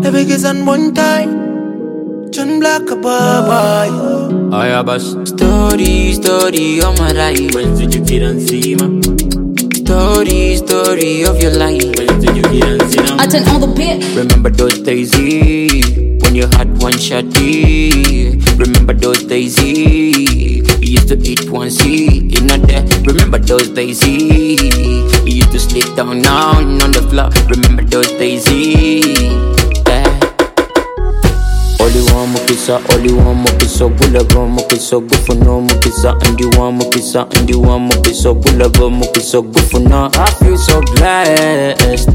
Every kiss on one time. John Black a boy. I have a story of my life. When did you get on Zima? Story of your life. When did you get on Zima? I turn on the beat. Remember those days when you had one shotty. Remember those days you used to eat one seed in a day. Remember those days you used to sleep down on the floor. Remember those days Only one mukisa, gulaba mukisa, gufuna mukisa, and you want mukisa, gulaba mukisa, gufuna. I feel so blessed.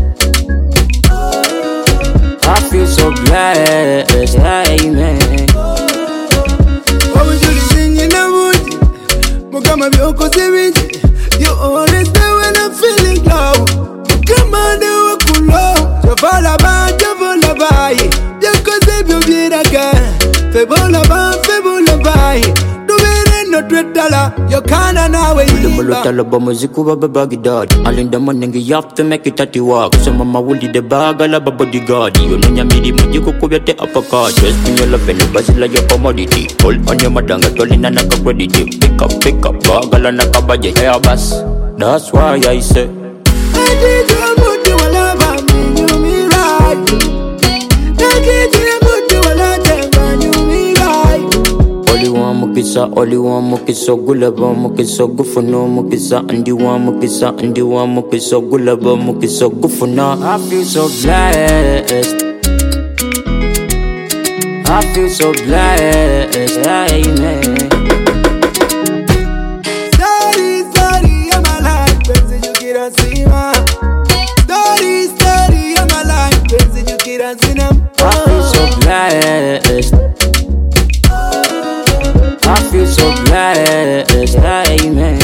I feel so blessed, amen. What would you sing in the wood? Mugama Bioko Sevich. You always there when I'm feeling low. Come on, they were cool low. Javala Bai. Joko Sebio Viraga. Febola Bai. Do it no $3. You can't now. Mulutala bamuziku baba bagidad. Alinda manengi have to make it at the walk. Some mama wuli de bagala bodyguard. You know nyamidi mujiko kubyate uppercut. Just when you love any basila your commodity. Hold on your madanga tolina naka credit. Pick up bagala naka budget. Hey boss, that's why I say I did you put you love me, you me right. I did you put you love you me right. Only one mukisa, gulaba mukisa, gufuna mukisa, and you want mukisa, gulaba mukisa, gufuna. I feel so blessed. I feel so blessed, amen. Story of my life, pensi you get on Zima. Story of my life, pensi you get on Zima. I feel so blessed. I feel so blessed, amen.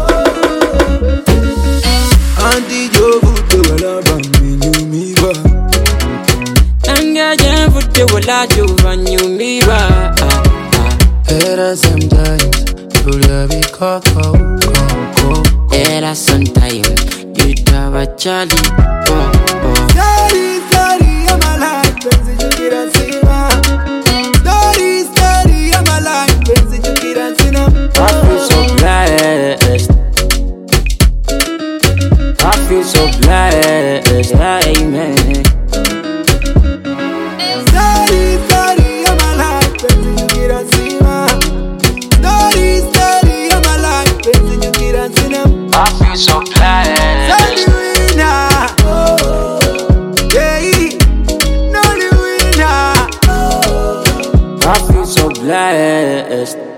Auntie Joe, put you love me, you me ba. Anga jam put you love you when you me ba. Era sometimes you love me coco. Era sometime you have a Charlie. Story of my life, pensi you get on Zima. Story of my life, pensi you get on Zima. I feel so blessed. I feel so blessed, amen. Story of my life, pensi you get on Zima. Story of my life, pensi you get on Zima. I feel so blessed. I feel so blessed.